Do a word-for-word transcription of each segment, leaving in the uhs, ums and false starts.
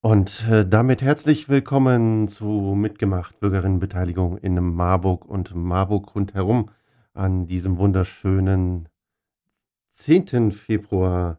Und äh, damit herzlich willkommen zu Mitgemacht Bürgerinnenbeteiligung in Marburg und Marburg rundherum an diesem wunderschönen zehnten Februar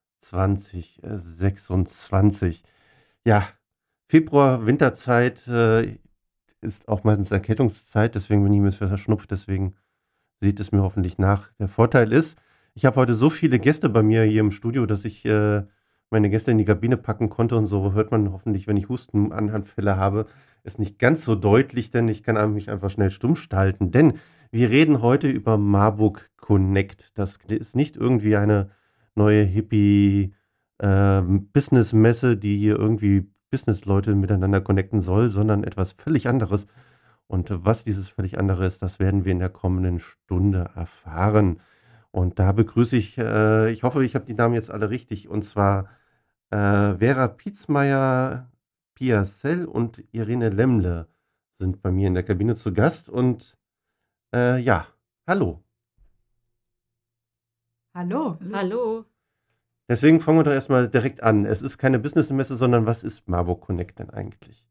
zweitausendsechsundzwanzig. Ja, Februar, Winterzeit äh, ist auch meistens Erkältungszeit, deswegen bin ich ein bisschen verschnupft, deswegen seht es mir hoffentlich nach. Der Vorteil ist, ich habe heute so viele Gäste bei mir hier im Studio, dass ich äh, meine Gäste in die Kabine packen konnte und so hört man hoffentlich, wenn ich Hustenanfälle habe, es nicht ganz so deutlich, denn ich kann mich einfach schnell stumm schalten. Denn wir reden heute über Marburg Connect. Das ist nicht irgendwie eine neue Hippie ähm, Business-Messe, die hier irgendwie Business-Leute miteinander connecten soll, sondern etwas völlig anderes. Und was dieses völlig andere ist, das werden wir in der kommenden Stunde erfahren. Und da begrüße ich, äh, ich hoffe, ich habe die Namen jetzt alle richtig, und zwar äh, Vera Pietzmeier, Pia Sell und Irene Lemmle sind bei mir in der Kabine zu Gast. Und äh, ja, hallo. Hallo. Hallo. Deswegen fangen wir doch erstmal direkt an. Es ist keine Business-Messe, sondern was ist Marburg Connect denn eigentlich?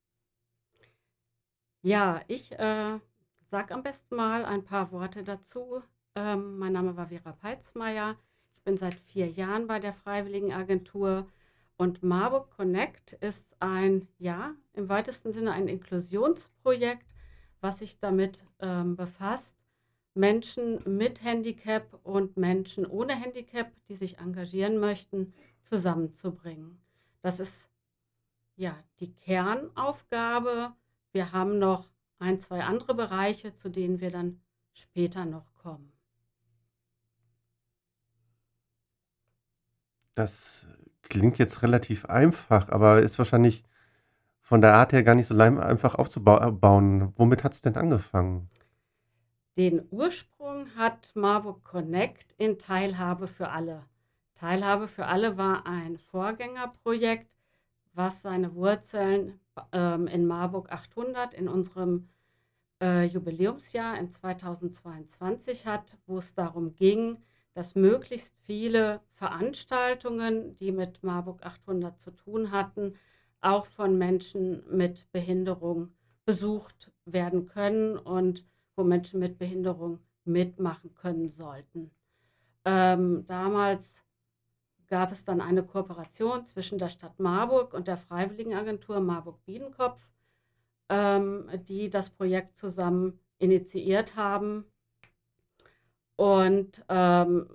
Ja, ich äh, sage am besten mal ein paar Worte dazu. Ähm, mein Name war Vera Peitzmeier. Ich bin seit vier Jahren bei der Freiwilligenagentur und Marburg Connect ist ein, ja, im weitesten Sinne ein Inklusionsprojekt, was sich damit ähm, befasst, Menschen mit Handicap und Menschen ohne Handicap, die sich engagieren möchten, zusammenzubringen. Das ist ja die Kernaufgabe. Wir haben noch ein, zwei andere Bereiche, zu denen wir dann später noch kommen. Das klingt jetzt relativ einfach, aber ist wahrscheinlich von der Art her gar nicht so leim- einfach aufzubauen. Womit hat es denn angefangen? Den Ursprung hat Marburg Connect in Teilhabe für alle. Teilhabe für alle war ein Vorgängerprojekt, was seine Wurzeln ähm, in Marburg achthundert, in unserem äh, Jubiläumsjahr in zweitausendzweiundzwanzig hat, wo es darum ging, dass möglichst viele Veranstaltungen, die mit Marburg achthundert zu tun hatten, auch von Menschen mit Behinderung besucht werden können und wo Menschen mit Behinderung mitmachen können sollten. Ähm, damals gab es dann eine Kooperation zwischen der Stadt Marburg und der Freiwilligenagentur Marburg-Biedenkopf, ähm, die das Projekt zusammen initiiert haben. Und ähm,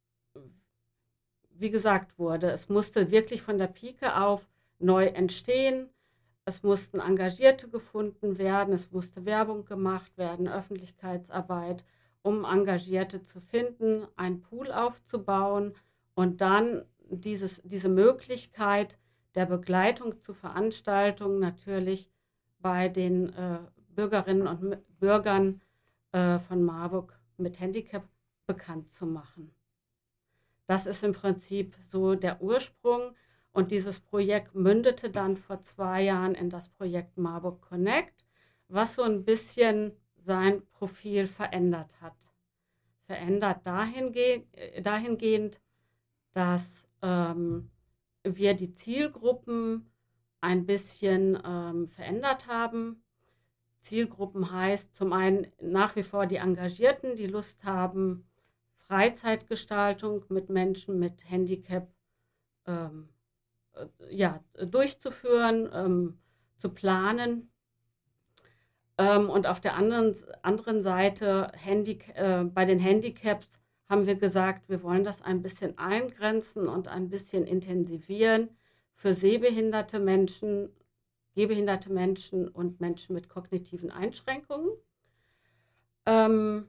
wie gesagt wurde, es musste wirklich von der Pike auf neu entstehen. Es mussten Engagierte gefunden werden, es musste Werbung gemacht werden, Öffentlichkeitsarbeit, um Engagierte zu finden, einen Pool aufzubauen und dann dieses, diese Möglichkeit der Begleitung zu Veranstaltungen natürlich bei den äh, Bürgerinnen und Bürgern äh, von Marburg mit Handicap bekannt zu machen. Das ist im Prinzip so der Ursprung. Und dieses Projekt mündete dann vor zwei Jahren in das Projekt Marburg Connect, was so ein bisschen sein Profil verändert hat. Verändert dahinge dahingehend, dass ähm, wir die Zielgruppen ein bisschen ähm, verändert haben. Zielgruppen heißt zum einen nach wie vor die Engagierten, die Lust haben, Freizeitgestaltung mit Menschen mit Handicap ähm, äh, ja, durchzuführen, ähm, zu planen. Ähm, und auf der anderen, anderen Seite, Handic äh, bei den Handicaps haben wir gesagt, wir wollen das ein bisschen eingrenzen und ein bisschen intensivieren für sehbehinderte Menschen, gehbehinderte Menschen und Menschen mit kognitiven Einschränkungen. Ähm,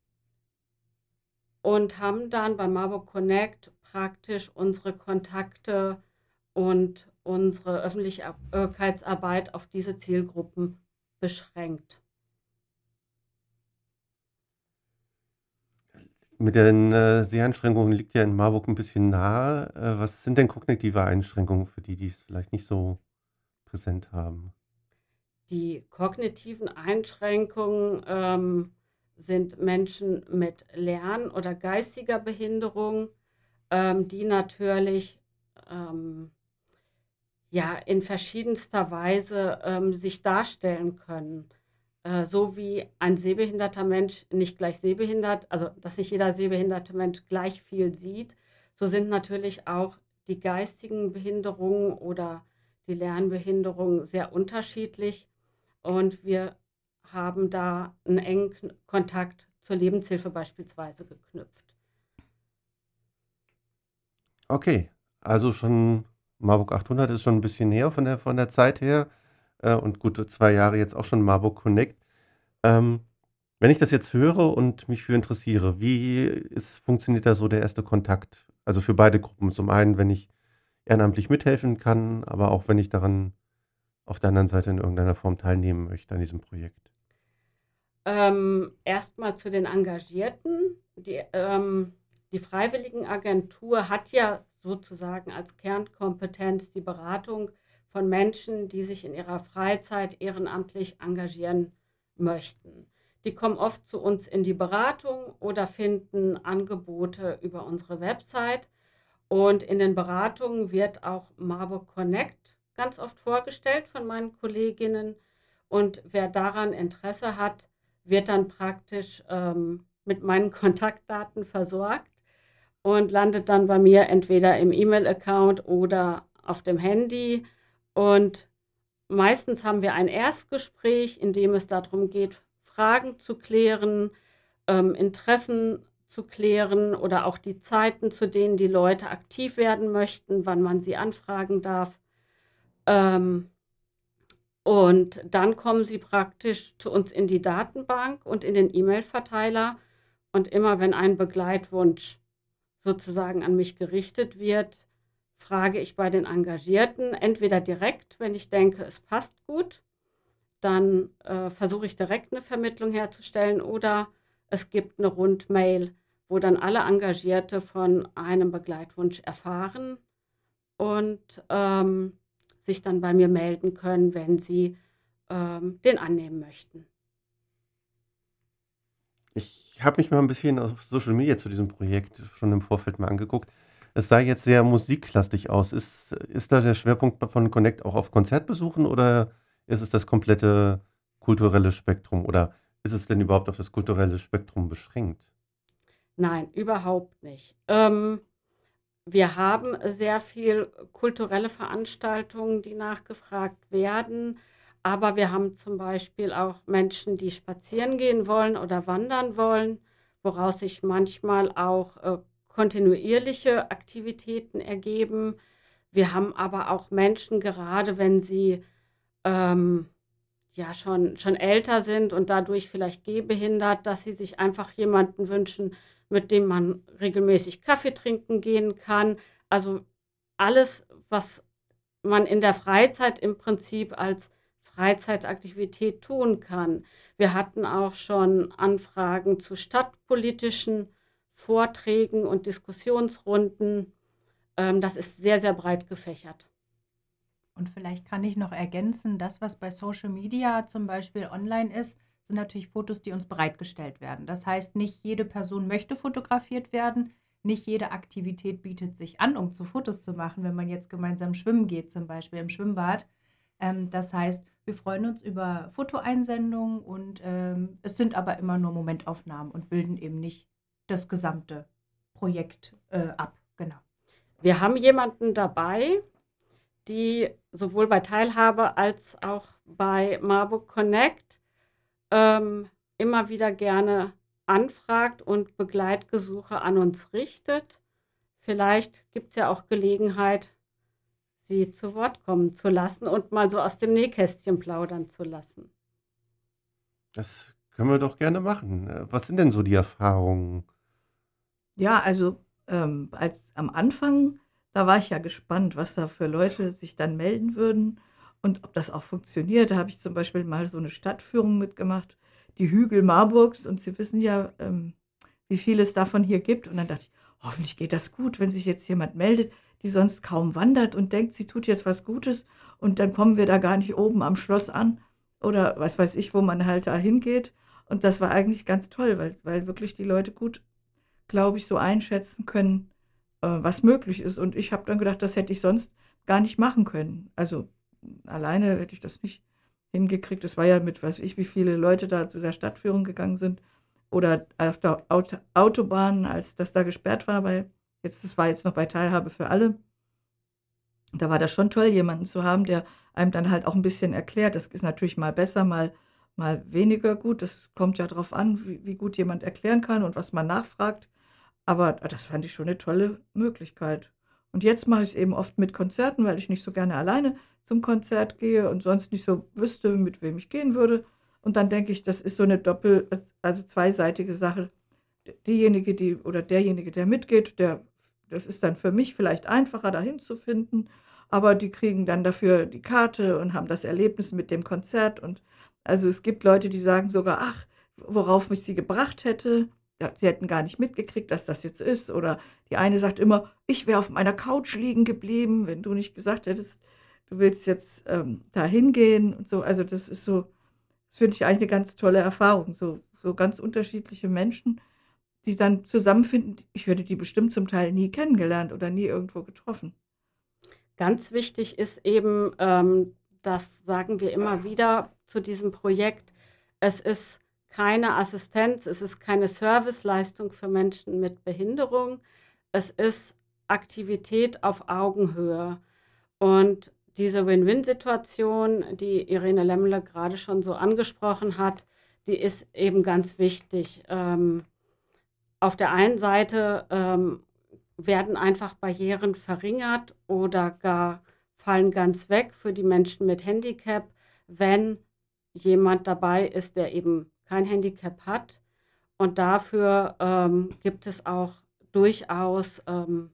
und haben dann bei Marburg Connect praktisch unsere Kontakte und unsere Öffentlichkeitsarbeit auf diese Zielgruppen beschränkt. Mit den äh, Seheinschränkungen liegt ja in Marburg ein bisschen nahe. Äh, was sind denn kognitive Einschränkungen für die, die es vielleicht nicht so präsent haben? Die kognitiven Einschränkungen ähm, sind Menschen mit Lern- oder geistiger Behinderung, ähm, die natürlich ähm, ja, in verschiedenster Weise ähm, sich darstellen können. Äh, so wie ein sehbehinderter Mensch nicht gleich sehbehindert, also dass nicht jeder sehbehinderte Mensch gleich viel sieht, so sind natürlich auch die geistigen Behinderungen oder die Lernbehinderungen sehr unterschiedlich. Und wir haben da einen engen Kn- Kontakt zur Lebenshilfe beispielsweise geknüpft. Okay, also schon Marburg achthundert ist schon ein bisschen näher von der, von der Zeit her äh, und gute zwei Jahre jetzt auch schon Marburg Connect. Ähm, Wenn ich das jetzt höre und mich für interessiere, wie ist, funktioniert da so der erste Kontakt? Also für beide Gruppen. Zum einen, wenn ich ehrenamtlich mithelfen kann, aber auch wenn ich daran auf der anderen Seite in irgendeiner Form teilnehmen möchte an diesem Projekt. Ähm, erstmal zu den Engagierten. Die, ähm, die Freiwilligenagentur hat ja sozusagen als Kernkompetenz die Beratung von Menschen, die sich in ihrer Freizeit ehrenamtlich engagieren möchten. Die kommen oft zu uns in die Beratung oder finden Angebote über unsere Website. Und in den Beratungen wird auch Marburg Connect ganz oft vorgestellt von meinen Kolleginnen. Und wer daran Interesse hat, wird dann praktisch ähm, mit meinen Kontaktdaten versorgt und landet dann bei mir entweder im E-Mail-Account oder auf dem Handy. Und meistens haben wir ein Erstgespräch, in dem es darum geht, Fragen zu klären, ähm, Interessen zu klären oder auch die Zeiten, zu denen die Leute aktiv werden möchten, wann man sie anfragen darf. Ähm, und dann kommen sie praktisch zu uns in die Datenbank und in den E-Mail-Verteiler. Und immer wenn ein Begleitwunsch sozusagen an mich gerichtet wird, frage ich bei den Engagierten entweder direkt, wenn ich denke, es passt gut, dann äh, versuche ich direkt eine Vermittlung herzustellen oder es gibt eine Rundmail, wo dann alle Engagierte von einem Begleitwunsch erfahren und ähm, sich dann bei mir melden können, wenn sie ähm, den annehmen möchten. Ich habe mich mal ein bisschen auf Social Media zu diesem Projekt schon im Vorfeld mal angeguckt. Es sah jetzt sehr musiklastig aus. Ist, ist da der Schwerpunkt von Connect auch auf Konzertbesuchen oder ist es das komplette kulturelle Spektrum oder ist es denn überhaupt auf das kulturelle Spektrum beschränkt? Nein, überhaupt nicht. Ähm, wir haben sehr viel kulturelle Veranstaltungen, die nachgefragt werden, aber wir haben zum Beispiel auch Menschen, die spazieren gehen wollen oder wandern wollen, woraus sich manchmal auch äh, kontinuierliche Aktivitäten ergeben. Wir haben aber auch Menschen, gerade wenn sie ähm, ja schon, schon älter sind und dadurch vielleicht gehbehindert, dass sie sich einfach jemanden wünschen, mit dem man regelmäßig Kaffee trinken gehen kann. Also alles, was man in der Freizeit im Prinzip als Freizeitaktivität tun kann. Wir hatten auch schon Anfragen zu stadtpolitischen Vorträgen und Diskussionsrunden. Ähm, das ist sehr, sehr breit gefächert. Und vielleicht kann ich noch ergänzen, das, was bei Social Media zum Beispiel online ist, sind natürlich Fotos, die uns bereitgestellt werden. Das heißt, nicht jede Person möchte fotografiert werden, nicht jede Aktivität bietet sich an, um zu Fotos zu machen, wenn man jetzt gemeinsam schwimmen geht, zum Beispiel im Schwimmbad. Ähm, das heißt, wir freuen uns über Fotoeinsendungen und ähm, es sind aber immer nur Momentaufnahmen und bilden eben nicht das gesamte Projekt äh, ab. Genau. Wir haben jemanden dabei, die sowohl bei Teilhabe als auch bei Marburg Connect ähm, immer wieder gerne anfragt und Begleitgesuche an uns richtet. Vielleicht gibt es ja auch Gelegenheit, sie zu Wort kommen zu lassen und mal so aus dem Nähkästchen plaudern zu lassen. Das können wir doch gerne machen. Äh, Was sind denn so die Erfahrungen? Ja, also ähm, als am Anfang, da war ich ja gespannt, was da für Leute sich dann melden würden und ob das auch funktioniert. Da habe ich zum Beispiel mal so eine Stadtführung mitgemacht, die Hügel Marburgs. Und Sie wissen ja, ähm, wie viel es davon hier gibt. Und dann dachte ich, hoffentlich geht das gut, wenn sich jetzt jemand meldet, die sonst kaum wandert und denkt, sie tut jetzt was Gutes. Und dann kommen wir da gar nicht oben am Schloss an oder was weiß ich, wo man halt da hingeht. Und das war eigentlich ganz toll, weil, weil wirklich die Leute gut, glaube ich, so einschätzen können, äh, was möglich ist. Und ich habe dann gedacht, das hätte ich sonst gar nicht machen können. Also alleine hätte ich das nicht hingekriegt. Das war ja mit, weiß ich, wie viele Leute da zu der Stadtführung gegangen sind oder auf der Auto, Autobahn, als das da gesperrt war. Bei, jetzt, das war jetzt noch bei Teilhabe für alle. Da war das schon toll, jemanden zu haben, der einem dann halt auch ein bisschen erklärt. Das ist natürlich mal besser, mal, mal weniger gut. Das kommt ja darauf an, wie, wie gut jemand erklären kann und was man nachfragt. Aber das fand ich schon eine tolle Möglichkeit. Und jetzt mache ich es eben oft mit Konzerten, weil ich nicht so gerne alleine zum Konzert gehe und sonst nicht so wüsste, mit wem ich gehen würde. Und dann denke ich, das ist so eine doppel-, also zweiseitige Sache. Diejenige, die oder derjenige, der mitgeht, der, das ist dann für mich vielleicht einfacher, dahin zu finden. Aber die kriegen dann dafür die Karte und haben das Erlebnis mit dem Konzert. Und also es gibt Leute, die sagen sogar, ach, worauf mich sie gebracht hätte. Sie hätten gar nicht mitgekriegt, dass das jetzt ist. Oder die eine sagt immer, ich wäre auf meiner Couch liegen geblieben, wenn du nicht gesagt hättest, du willst jetzt ähm, da hingehen und so. Also das ist so, das finde ich eigentlich eine ganz tolle Erfahrung. So, so ganz unterschiedliche Menschen, die dann zusammenfinden. Ich hätte die bestimmt zum Teil nie kennengelernt oder nie irgendwo getroffen. Ganz wichtig ist eben, ähm, das sagen wir immer wieder zu diesem Projekt, es ist keine Assistenz, es ist keine Serviceleistung für Menschen mit Behinderung, es ist Aktivität auf Augenhöhe. Und diese Win-Win-Situation, die Irene Lemmle gerade schon so angesprochen hat, die ist eben ganz wichtig. Ähm, auf der einen Seite ähm, werden einfach Barrieren verringert oder gar fallen ganz weg für die Menschen mit Handicap, wenn jemand dabei ist, der eben kein Handicap hat. Und dafür ähm, gibt es auch durchaus ähm,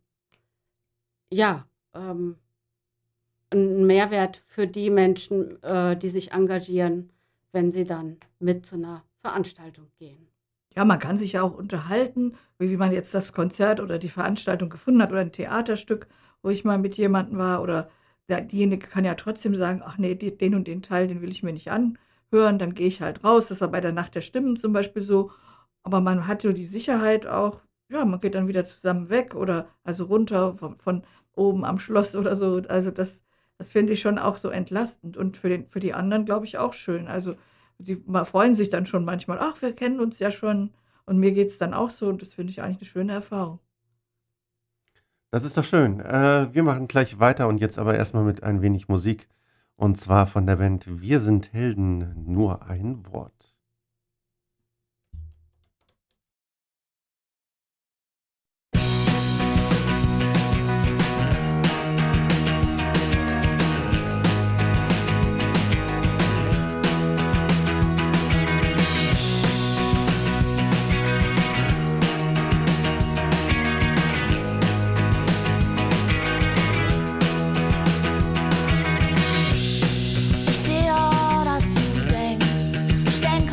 ja, ähm, einen Mehrwert für die Menschen, äh, die sich engagieren, wenn sie dann mit zu einer Veranstaltung gehen. Ja, man kann sich ja auch unterhalten, wie, wie man jetzt das Konzert oder die Veranstaltung gefunden hat oder ein Theaterstück, wo ich mal mit jemandem war. Oder der, diejenige kann ja trotzdem sagen, ach nee, die, den und den Teil, den will ich mir nicht anhören, dann gehe ich halt raus. Das war bei der Nacht der Stimmen zum Beispiel so. Aber man hat so die Sicherheit auch, ja, man geht dann wieder zusammen weg oder also runter von, von oben am Schloss oder so. Also das, das finde ich schon auch so entlastend und für, den, für die anderen, glaube ich, auch schön. Also die freuen sich dann schon manchmal, ach, wir kennen uns ja schon. Und mir geht es dann auch so und das finde ich eigentlich eine schöne Erfahrung. Das ist doch schön. Äh, wir machen gleich weiter und jetzt aber erstmal mit ein wenig Musik. Und zwar von der Band Wir sind Helden, nur ein Wort. Ich sehe, dass du denkst, ich denke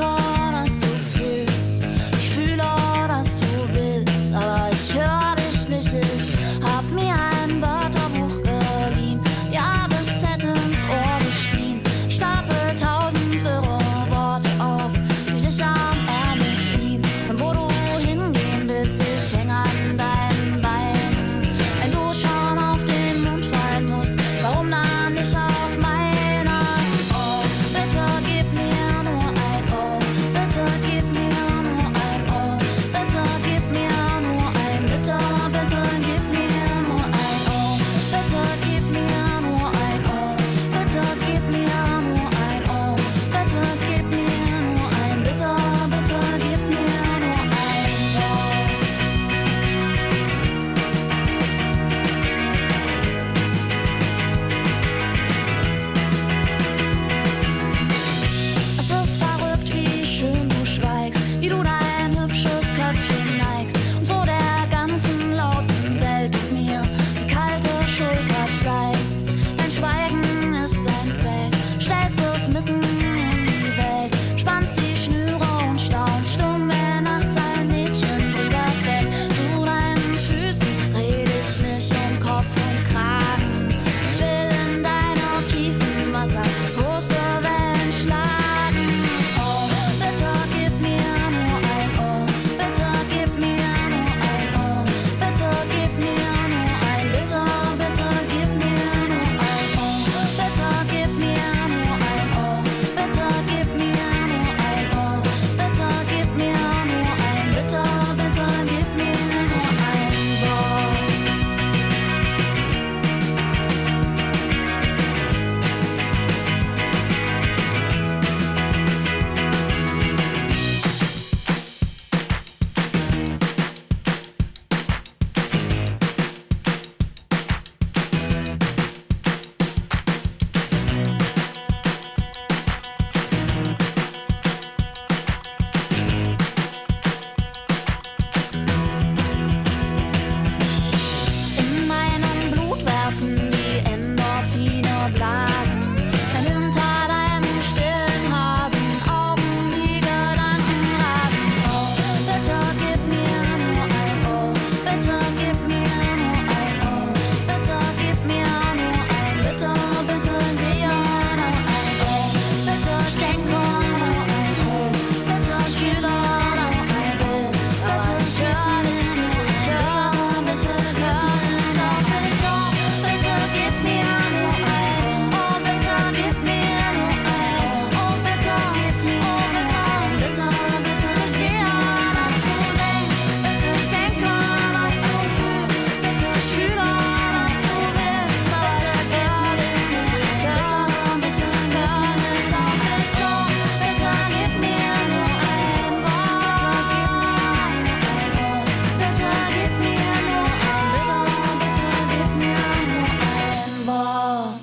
verblasen. Denn hinter deinen stillen Hasen Augen die Gedanken rasen. Oh, bitte gib mir nur ein Oh, bitte gib mir nur ein Oh, bitte gib mir nur ein Bitte, bitte sehe das ein Oh, bitte denke das ein Oh, bitte fühle das ein Witz, aber ich höre dich nicht, ich höre, bitte hör dich auf, ich oh, bitte gib mir nur ein Oh, bitte gib mir nur ein Oh, bitte gib mir, oh bitte, bitte, bitte, ich sehe, dass du denkst, bitte ich denke, dass du fühlst, bitte ich fühle, dass du willst, aber ich höre dich nicht, ich höre, bitte ich hör nicht auf, ich oh, bitte gib mir nur ein Wort, bitte gib mir nur ein Wort, bitte, bitte gib mir nur ein Wort.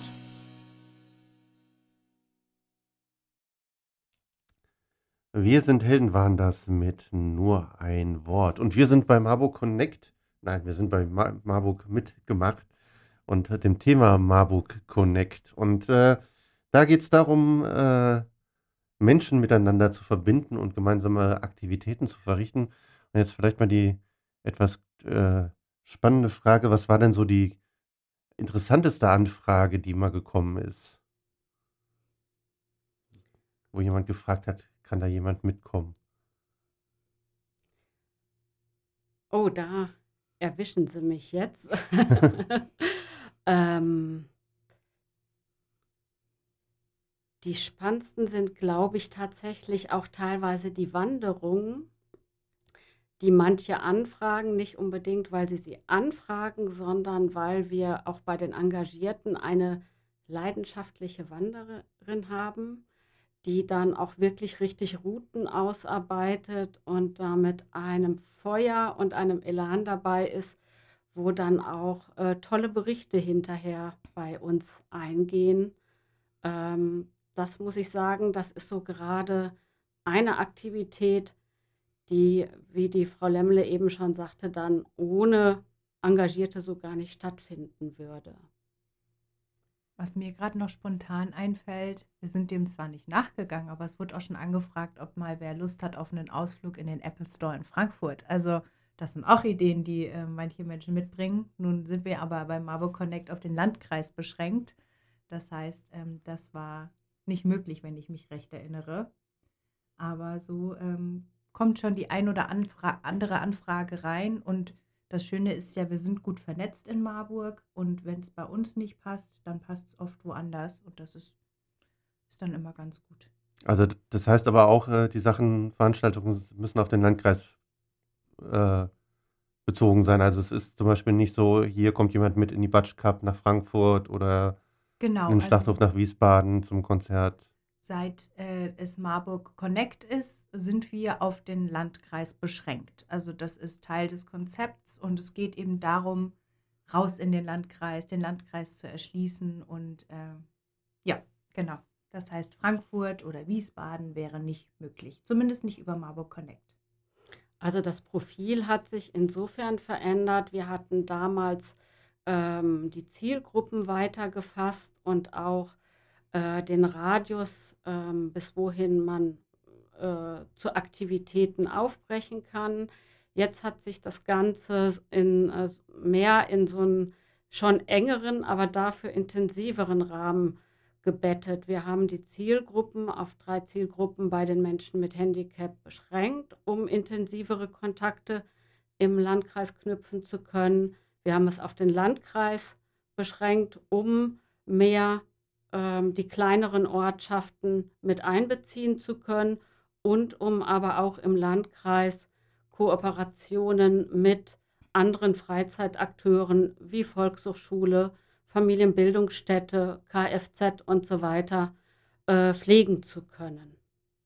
Wir sind Helden waren das mit nur ein Wort. Und wir sind bei Marburg Connect. Nein, wir sind bei Ma Marburg mitgemacht und äh, dem Thema Marburg Connect. Und äh, da geht es darum, äh, Menschen miteinander zu verbinden und gemeinsame Aktivitäten zu verrichten. Und jetzt vielleicht mal die etwas äh, spannende Frage, was war denn so die interessanteste Anfrage, die mal gekommen ist? Wo jemand gefragt hat, kann da jemand mitkommen? Oh, da erwischen Sie mich jetzt. ähm, die spannendsten sind, glaube ich, tatsächlich auch teilweise die Wanderungen, die manche anfragen, nicht unbedingt, weil sie sie anfragen, sondern weil wir auch bei den Engagierten eine leidenschaftliche Wanderin haben, die dann auch wirklich richtig Routen ausarbeitet und da mit einem Feuer und einem Elan dabei ist, wo dann auch äh, tolle Berichte hinterher bei uns eingehen. Ähm, das muss ich sagen, das ist so gerade eine Aktivität, die, wie die Frau Lemmle eben schon sagte, dann ohne Engagierte so gar nicht stattfinden würde. Was mir gerade noch spontan einfällt, wir sind dem zwar nicht nachgegangen, aber es wurde auch schon angefragt, ob mal wer Lust hat auf einen Ausflug in den Apple Store in Frankfurt. Also das sind auch Ideen, die äh, manche Menschen mitbringen. Nun sind wir aber bei Marburg Connect auf den Landkreis beschränkt. Das heißt, ähm, das war nicht möglich, wenn ich mich recht erinnere. Aber so ähm, kommt schon die ein oder Anfra- andere Anfrage rein. Und das Schöne ist ja, wir sind gut vernetzt in Marburg. Und wenn es bei uns nicht passt, dann passt es oft woanders. Und das ist, ist dann immer ganz gut. Also d- das heißt aber auch, äh, die Sachen, Veranstaltungen müssen auf den Landkreis äh, bezogen sein. Also es ist zum Beispiel nicht so, hier kommt jemand mit in die Batsch Cup nach Frankfurt oder Genau, in den Schlachthof also nach Wiesbaden zum Konzert. seit äh, es Marburg Connect ist, sind wir auf den Landkreis beschränkt. Also das ist Teil des Konzepts und es geht eben darum, raus in den Landkreis, den Landkreis zu erschließen. Und äh, ja, genau. Das heißt, Frankfurt oder Wiesbaden wäre nicht möglich. Zumindest nicht über Marburg Connect. Also das Profil hat sich insofern verändert. Wir hatten damals ähm, die Zielgruppen weitergefasst und auch äh, den Radius, ähm, bis wohin man äh, zu Aktivitäten aufbrechen kann. Jetzt hat sich das Ganze in, äh, mehr in so einen schon engeren, aber dafür intensiveren Rahmen gebettet. Wir haben die Zielgruppen auf drei Zielgruppen bei den Menschen mit Handicap beschränkt, um intensivere Kontakte im Landkreis knüpfen zu können. Wir haben es auf den Landkreis beschränkt, um mehr ähm, die kleineren Ortschaften mit einbeziehen zu können und um aber auch im Landkreis Kooperationen mit anderen Freizeitakteuren wie Volkshochschule, Familienbildungsstätte, K F Z und so weiter äh, pflegen zu können.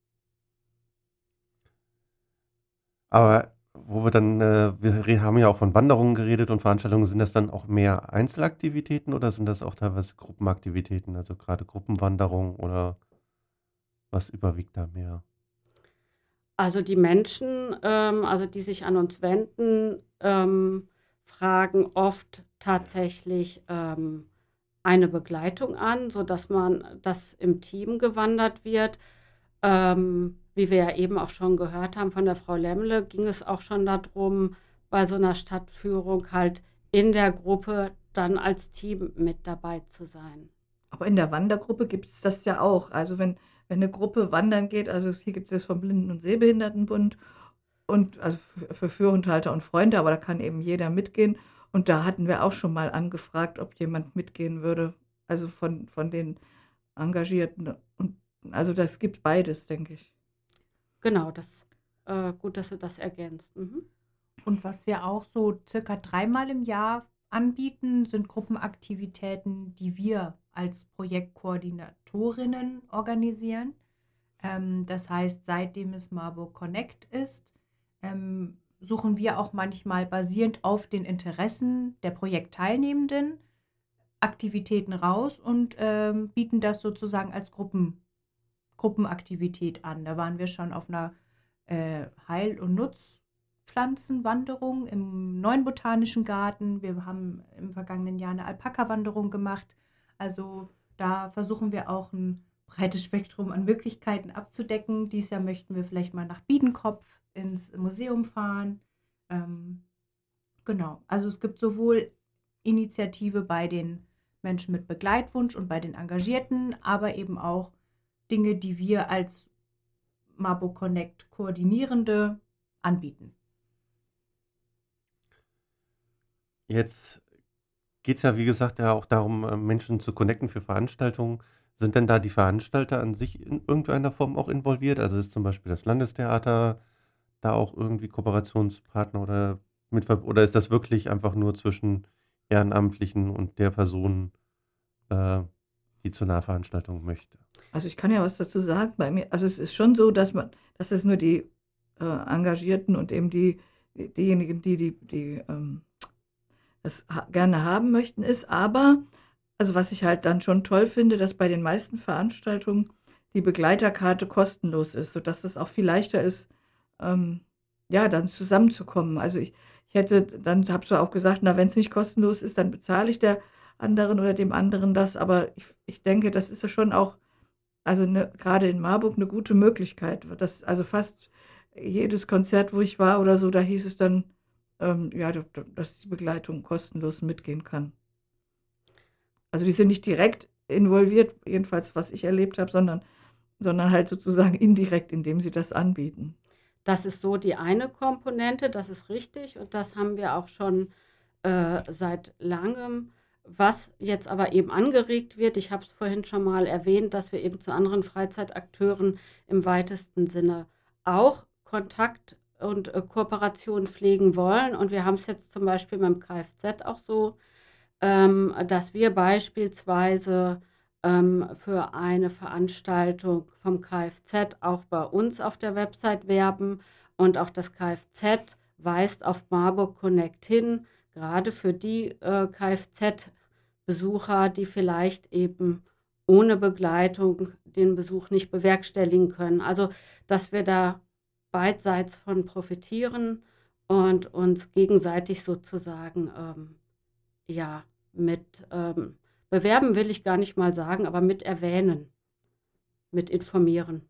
Aber wo wir dann, äh, wir re- haben ja auch von Wanderungen geredet und Veranstaltungen, sind das dann auch mehr Einzelaktivitäten oder sind das auch teilweise Gruppenaktivitäten, also gerade Gruppenwanderung oder was überwiegt da mehr? Also die Menschen, ähm, also die sich an uns wenden, ähm, fragen oft tatsächlich ähm, eine Begleitung an, sodass man das im Team gewandert wird. Ähm, wie wir ja eben auch schon gehört haben von der Frau Lemmle, ging es auch schon darum, bei so einer Stadtführung halt in der Gruppe dann als Team mit dabei zu sein. Aber in der Wandergruppe gibt es das ja auch. Also wenn, wenn eine Gruppe wandern geht, also hier gibt es vom Blinden- und Sehbehindertenbund und also für, für Führungshalter und Freunde, aber da kann eben jeder mitgehen. Und da hatten wir auch schon mal angefragt, ob jemand mitgehen würde, also von, von den Engagierten. Und also das gibt beides, denke ich. Genau, das äh, gut, dass du das ergänzt. Mhm. Und was wir auch so circa dreimal im Jahr anbieten, sind Gruppenaktivitäten, die wir als Projektkoordinatorinnen organisieren. Ähm, das heißt, seitdem es Marburg Connect ist, ähm, suchen wir auch manchmal basierend auf den Interessen der Projektteilnehmenden Aktivitäten raus und ähm, bieten das sozusagen als Gruppen, Gruppenaktivität an. Da waren wir schon auf einer äh, Heil- und Nutzpflanzenwanderung im Neuen Botanischen Garten. Wir haben im vergangenen Jahr eine Alpaka-Wanderung gemacht. Also da versuchen wir auch ein breites Spektrum an Möglichkeiten abzudecken. Dieses Jahr möchten wir vielleicht mal nach Biedenkopf ins Museum fahren. Ähm, genau, also es gibt sowohl Initiative bei den Menschen mit Begleitwunsch und bei den Engagierten, aber eben auch Dinge, die wir als Marburg Connect Koordinierende anbieten. Jetzt geht es ja, wie gesagt, ja auch darum, äh, Menschen zu connecten für Veranstaltungen. Sind denn da die Veranstalter an sich in irgendeiner Form auch involviert? Also ist zum Beispiel das Landestheater da auch irgendwie Kooperationspartner oder mit, oder ist das wirklich einfach nur zwischen Ehrenamtlichen und der Person, äh, die zu einer Veranstaltung möchte? Also ich kann ja was dazu sagen. Bei mir, also es ist schon so, dass man, dass es nur die äh, Engagierten und eben die, die diejenigen, die die, die ähm, das ha gerne haben möchten, ist. Aber also was ich halt dann schon toll finde, dass bei den meisten Veranstaltungen die Begleiterkarte kostenlos ist, sodass es auch viel leichter ist, ähm, ja, dann zusammenzukommen. Also ich, ich hätte, dann habe ich auch gesagt, na, wenn es nicht kostenlos ist, dann bezahle ich der anderen oder dem anderen das. Aber ich, ich denke, das ist ja schon auch, also ne, gerade in Marburg eine gute Möglichkeit. Das, also fast jedes Konzert, wo ich war oder so, da hieß es dann, ähm, ja, dass die Begleitung kostenlos mitgehen kann. Also die sind nicht direkt involviert, jedenfalls was ich erlebt habe, sondern, sondern halt sozusagen indirekt, indem sie das anbieten. Das ist so die eine Komponente, das ist richtig und das haben wir auch schon äh, seit langem. Was jetzt aber eben angeregt wird, ich habe es vorhin schon mal erwähnt, dass wir eben zu anderen Freizeitakteuren im weitesten Sinne auch Kontakt und äh, Kooperation pflegen wollen. Und wir haben es jetzt zum Beispiel beim Kfz auch so, ähm, dass wir beispielsweise ähm, für eine Veranstaltung vom Kfz auch bei uns auf der Website werben. Und auch das Kfz weist auf Marburg Connect hin, gerade für die äh, Kfz-Besucher, die vielleicht eben ohne Begleitung den Besuch nicht bewerkstelligen können. Also, dass wir da beidseits von profitieren und uns gegenseitig sozusagen ähm, ja, mit ähm, bewerben will ich gar nicht mal sagen, aber mit erwähnen, mit informieren.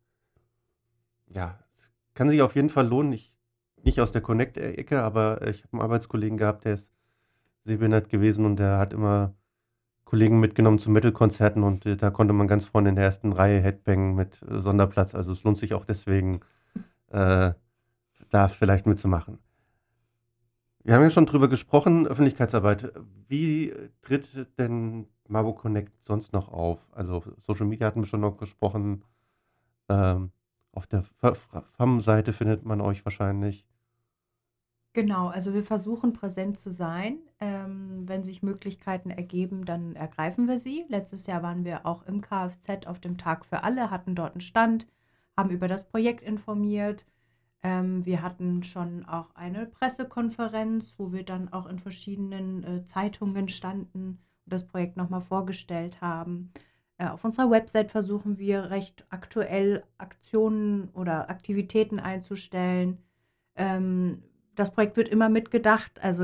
Ja, es kann sich auf jeden Fall lohnen. Ich, nicht aus der Connect-Ecke, aber ich habe einen Arbeitskollegen gehabt, der ist sehbehindert gewesen und der hat immer Kollegen mitgenommen zu Metal-Konzerten und äh, da konnte man ganz vorne in der ersten Reihe Headbang mit äh, Sonderplatz. Also es lohnt sich auch deswegen, äh, da vielleicht mitzumachen. Wir haben ja schon drüber gesprochen, Öffentlichkeitsarbeit. Wie tritt denn Marburg Connect sonst noch auf? Also Social Media hatten wir schon noch gesprochen. Ähm, auf der F F-Seite findet man euch wahrscheinlich. Genau, also wir versuchen präsent zu sein. Ähm, wenn sich Möglichkeiten ergeben, dann ergreifen wir sie. Letztes Jahr waren wir auch im Kfz auf dem Tag für alle, hatten dort einen Stand, haben über das Projekt informiert. Ähm, wir hatten schon auch eine Pressekonferenz, wo wir dann auch in verschiedenen äh, Zeitungen standen und das Projekt nochmal vorgestellt haben. Äh, auf unserer Website versuchen wir recht aktuell Aktionen oder Aktivitäten einzustellen. Ähm, das Projekt wird immer mitgedacht. Also ich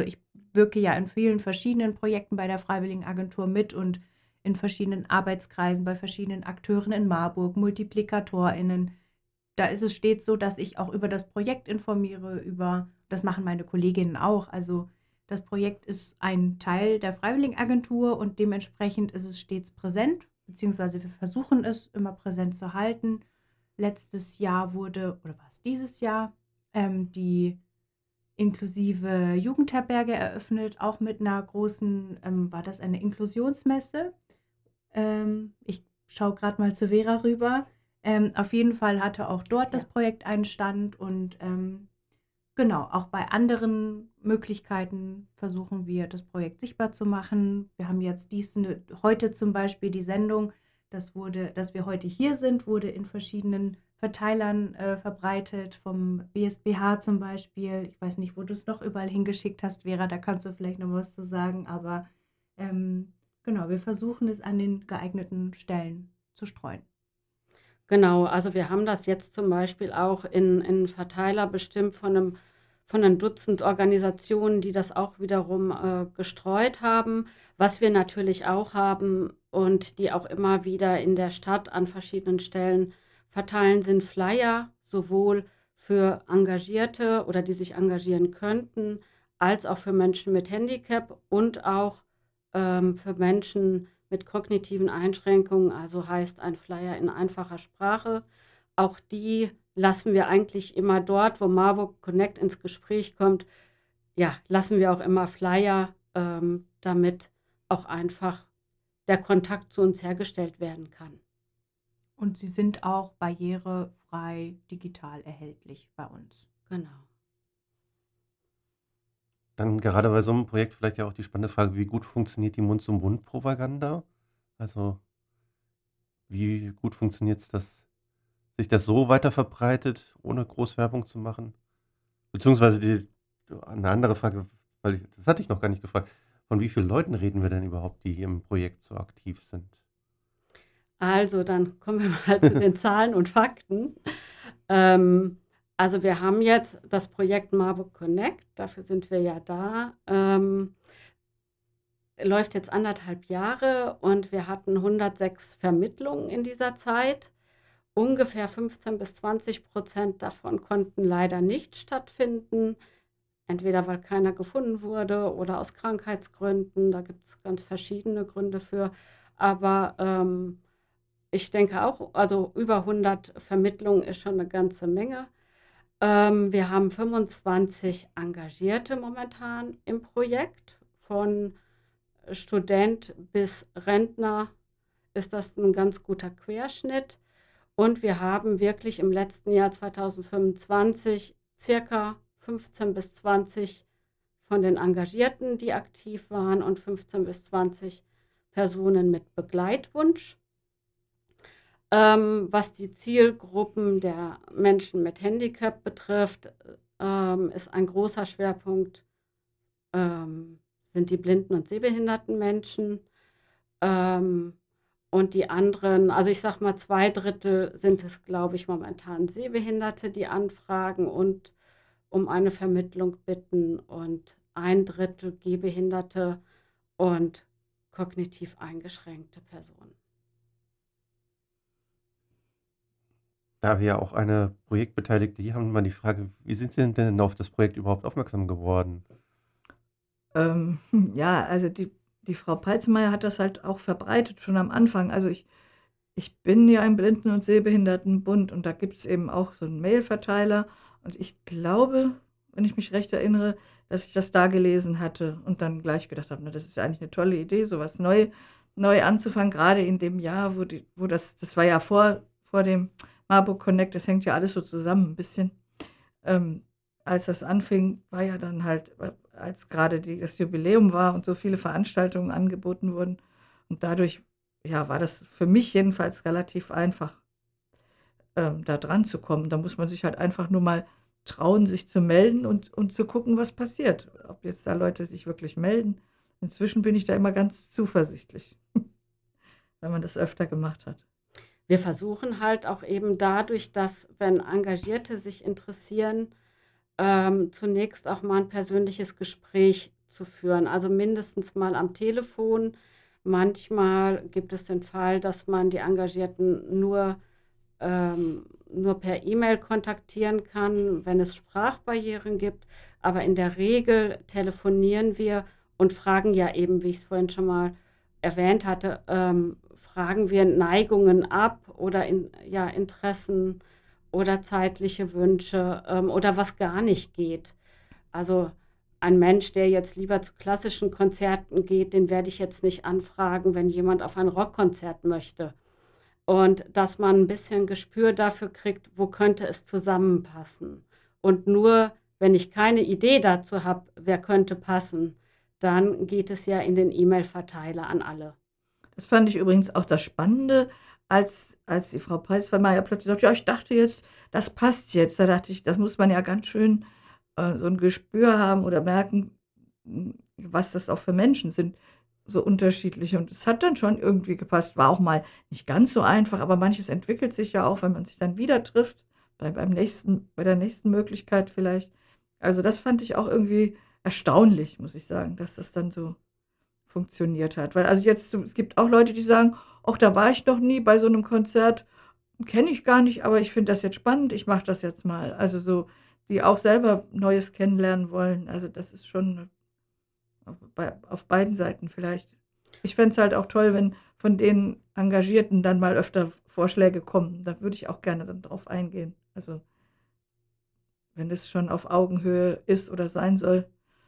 wirke ja in vielen verschiedenen Projekten bei der Freiwilligenagentur mit und in verschiedenen Arbeitskreisen, bei verschiedenen Akteuren in Marburg, MultiplikatorInnen. Da ist es stets so, dass ich auch über das Projekt informiere, über, das machen meine Kolleginnen auch. Also das Projekt ist ein Teil der Freiwilligenagentur und dementsprechend ist es stets präsent, beziehungsweise wir versuchen es immer präsent zu halten. Letztes Jahr wurde, oder war es dieses Jahr, ähm, die inklusive Jugendherberge eröffnet, auch mit einer großen, ähm, war das eine Inklusionsmesse? Ähm, ich schaue gerade mal zu Vera rüber. Ähm, auf jeden Fall hatte auch dort das Ja. Projekt einen Stand und ähm, genau, auch bei anderen Möglichkeiten versuchen wir, das Projekt sichtbar zu machen. Wir haben jetzt dies, heute zum Beispiel die Sendung, das wurde, dass wir heute hier sind, wurde in verschiedenen Verteilern äh, verbreitet, vom B S B H zum Beispiel. Ich weiß nicht, wo du es noch überall hingeschickt hast, Vera, da kannst du vielleicht noch was zu sagen, aber ähm, genau, wir versuchen es an den geeigneten Stellen zu streuen. Genau, also wir haben das jetzt zum Beispiel auch in, in Verteiler bestimmt von einem, von einem Dutzend Organisationen, die das auch wiederum äh, gestreut haben. Was wir natürlich auch haben und die auch immer wieder in der Stadt an verschiedenen Stellen verteilen, sind Flyer, sowohl für Engagierte oder die sich engagieren könnten, als auch für Menschen mit Handicap und auch ähm, für Menschen mit kognitiven Einschränkungen, also heißt ein Flyer in einfacher Sprache. Auch die lassen wir eigentlich immer dort, wo Marburg Connect ins Gespräch kommt, ja, lassen wir auch immer Flyer, ähm, damit auch einfach der Kontakt zu uns hergestellt werden kann. Und sie sind auch barrierefrei digital erhältlich bei uns. Genau. Dann gerade bei so einem Projekt vielleicht ja auch die spannende Frage, wie gut funktioniert die Mund-zu-Mund-Propaganda? Also wie gut funktioniert es, dass sich das so weiter verbreitet, ohne Großwerbung zu machen? Beziehungsweise die, eine andere Frage, weil ich, das hatte ich noch gar nicht gefragt, von wie vielen Leuten reden wir denn überhaupt, die hier im Projekt so aktiv sind? Also, dann kommen wir mal zu den Zahlen und Fakten. Ähm, also wir haben jetzt das Projekt Marburg Connect, dafür sind wir ja da, ähm, läuft jetzt anderthalb Jahre und wir hatten hundertsechs Vermittlungen in dieser Zeit. Ungefähr fünfzehn bis zwanzig Prozent davon konnten leider nicht stattfinden, entweder weil keiner gefunden wurde oder aus Krankheitsgründen. Da gibt es ganz verschiedene Gründe für. Aber ähm, ich denke auch, also über hundert Vermittlungen ist schon eine ganze Menge. Ähm, wir haben fünfundzwanzig Engagierte momentan im Projekt. Von Student bis Rentner ist das ein ganz guter Querschnitt. Und wir haben wirklich im letzten Jahr zweitausendfünfundzwanzig circa fünfzehn bis zwanzig von den Engagierten, die aktiv waren, und fünfzehn bis zwanzig Personen mit Begleitwunsch. Ähm, was die Zielgruppen der Menschen mit Handicap betrifft, ähm, ist ein großer Schwerpunkt, ähm, sind die blinden und sehbehinderten Menschen. Ähm, und die anderen, also ich sag mal, zwei Drittel sind es, glaube ich, momentan Sehbehinderte, die anfragen und um eine Vermittlung bitten, und ein Drittel Gehbehinderte und kognitiv eingeschränkte Personen. Da wir ja auch eine Projektbeteiligte hier haben, wir mal die Frage, wie sind Sie denn auf das Projekt überhaupt aufmerksam geworden? Ähm, ja, also die, die Frau Palzmeier hat das halt auch verbreitet, schon am Anfang. Also ich, ich bin ja im Blinden- und Sehbehindertenbund und da gibt es eben auch so einen Mailverteiler. Und ich glaube, wenn ich mich recht erinnere, dass ich das da gelesen hatte und dann gleich gedacht habe, na, das ist ja eigentlich eine tolle Idee, sowas neu, neu anzufangen, gerade in dem Jahr, wo, die, wo das, das war ja vor, vor dem Marburg Connect, das hängt ja alles so zusammen ein bisschen. Ähm, als das anfing, war ja dann halt, als gerade die, das Jubiläum war und so viele Veranstaltungen angeboten wurden. Und dadurch, ja, war das für mich jedenfalls relativ einfach, ähm, da dran zu kommen. Da muss man sich halt einfach nur mal trauen, sich zu melden und, und zu gucken, was passiert. Ob jetzt da Leute sich wirklich melden. Inzwischen bin ich da immer ganz zuversichtlich, wenn man das öfter gemacht hat. Wir versuchen halt auch eben dadurch, dass, wenn Engagierte sich interessieren, ähm, zunächst auch mal ein persönliches Gespräch zu führen. Also mindestens mal am Telefon. Manchmal gibt es den Fall, dass man die Engagierten nur, ähm, nur per E-Mail kontaktieren kann, wenn es Sprachbarrieren gibt. Aber in der Regel telefonieren wir und fragen ja eben, wie ich es vorhin schon mal erwähnt hatte, ähm, fragen wir Neigungen ab oder in, ja, Interessen oder zeitliche Wünsche ähm, oder was gar nicht geht. Also ein Mensch, der jetzt lieber zu klassischen Konzerten geht, den werde ich jetzt nicht anfragen, wenn jemand auf ein Rockkonzert möchte. Und dass man ein bisschen Gespür dafür kriegt, wo könnte es zusammenpassen. Und nur, wenn ich keine Idee dazu habe, wer könnte passen, dann geht es ja in den E-Mail-Verteiler an alle. Das fand ich übrigens auch das Spannende, als, als die Frau Preisweimer ja plötzlich sagt, ja, ich dachte jetzt, das passt jetzt. Da dachte ich, das muss man ja ganz schön äh, so ein Gespür haben oder merken, was das auch für Menschen sind, so unterschiedlich. Und es hat dann schon irgendwie gepasst. War auch mal nicht ganz so einfach, aber manches entwickelt sich ja auch, wenn man sich dann wieder trifft, bei, beim nächsten, bei der nächsten Möglichkeit vielleicht. Also das fand ich auch irgendwie erstaunlich, muss ich sagen, dass das dann so funktioniert hat. Weil also jetzt, es gibt auch Leute, die sagen, ach, da war ich noch nie bei so einem Konzert, kenne ich gar nicht, aber ich finde das jetzt spannend, ich mache das jetzt mal. Also so, die auch selber Neues kennenlernen wollen. Also das ist schon auf, bei, auf beiden Seiten vielleicht. Ich fände es halt auch toll, wenn von den Engagierten dann mal öfter Vorschläge kommen. Da würde ich auch gerne dann drauf eingehen. Also wenn es schon auf Augenhöhe ist oder sein soll.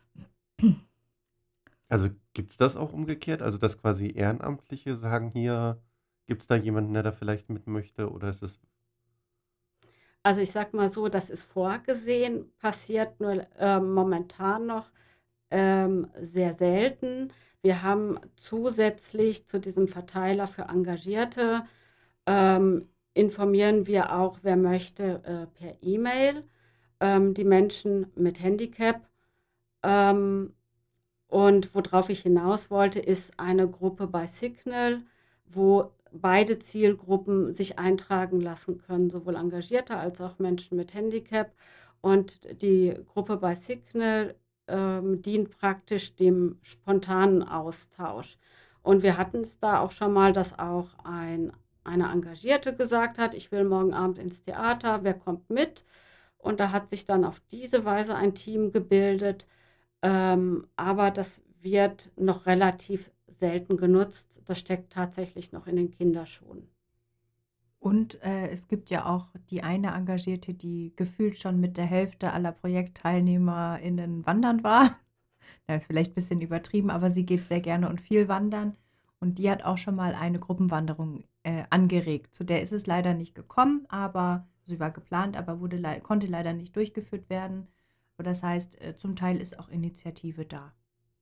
Also gibt es das auch umgekehrt? Also dass quasi Ehrenamtliche sagen, hier gibt es da jemanden, der da vielleicht mit möchte, oder ist es... Also ich sag mal so, das ist vorgesehen, passiert nur äh, momentan noch ähm, sehr selten. Wir haben zusätzlich zu diesem Verteiler für Engagierte, ähm, informieren wir auch, wer möchte, äh, per E-Mail, ähm, die Menschen mit Handicap. Ähm, und worauf ich hinaus wollte, ist eine Gruppe bei Signal, wo beide Zielgruppen sich eintragen lassen können, sowohl Engagierte als auch Menschen mit Handicap. Und die Gruppe bei Signal ähm, dient praktisch dem spontanen Austausch. Und wir hatten es da auch schon mal, dass auch ein, eine Engagierte gesagt hat, ich will morgen Abend ins Theater, wer kommt mit? Und da hat sich dann auf diese Weise ein Team gebildet. Ähm, aber das wird noch relativ selten genutzt. Das steckt tatsächlich noch in den Kinderschuhen. Und äh, es gibt ja auch die eine Engagierte, die gefühlt schon mit der Hälfte aller ProjektteilnehmerInnen wandern war. Ja, vielleicht ein bisschen übertrieben, aber sie geht sehr gerne und viel wandern. Und die hat auch schon mal eine Gruppenwanderung äh, angeregt. Zu der ist es leider nicht gekommen, aber sie war geplant, aber wurde, le- konnte leider nicht durchgeführt werden. Das heißt, äh, zum Teil ist auch Initiative da.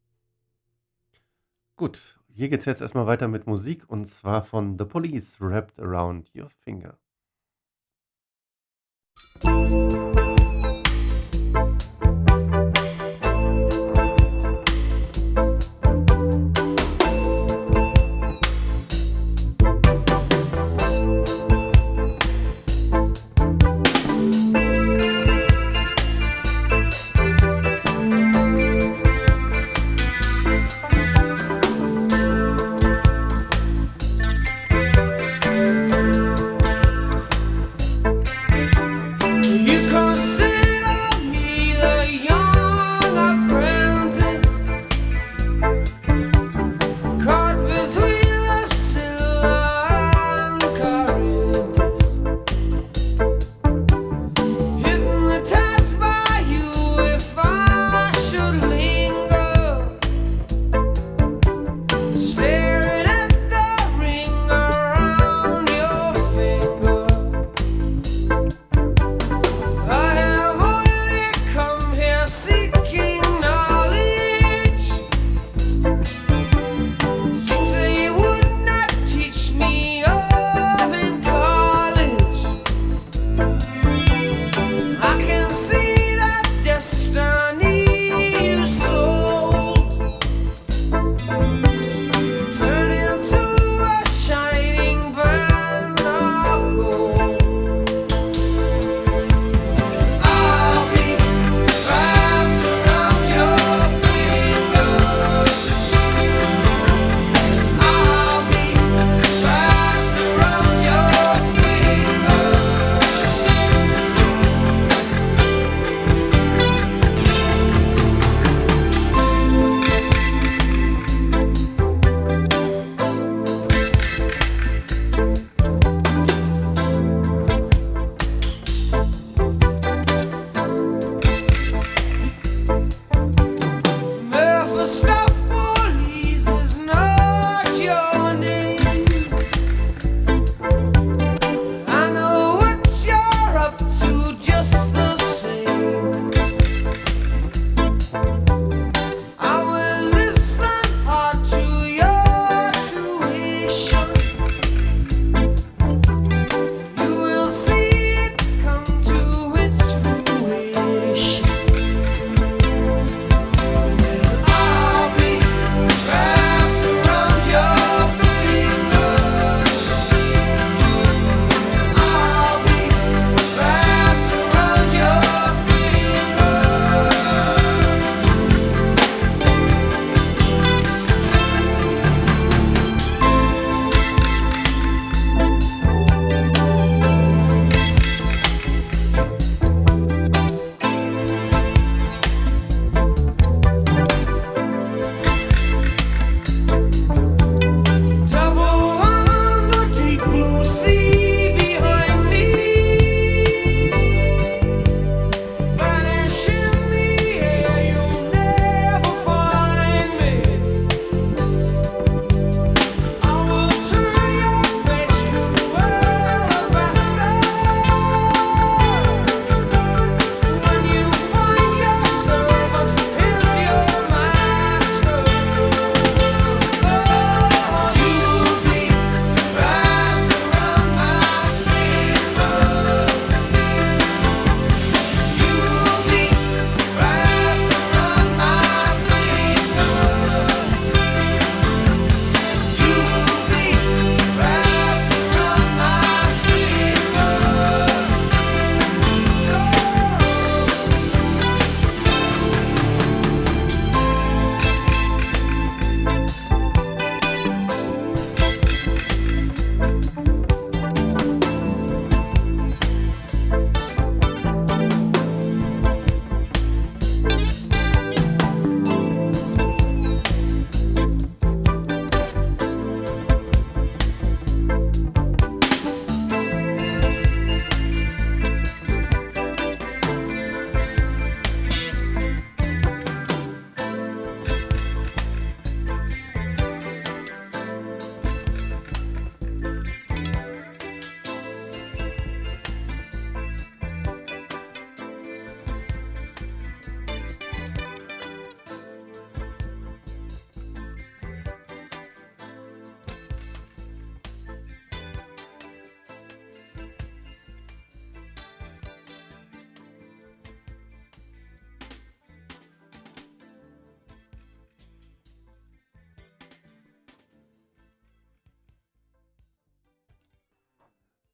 Gut, hier geht es jetzt erstmal weiter mit Musik, und zwar von The Police, Wrapped Around Your Finger. You call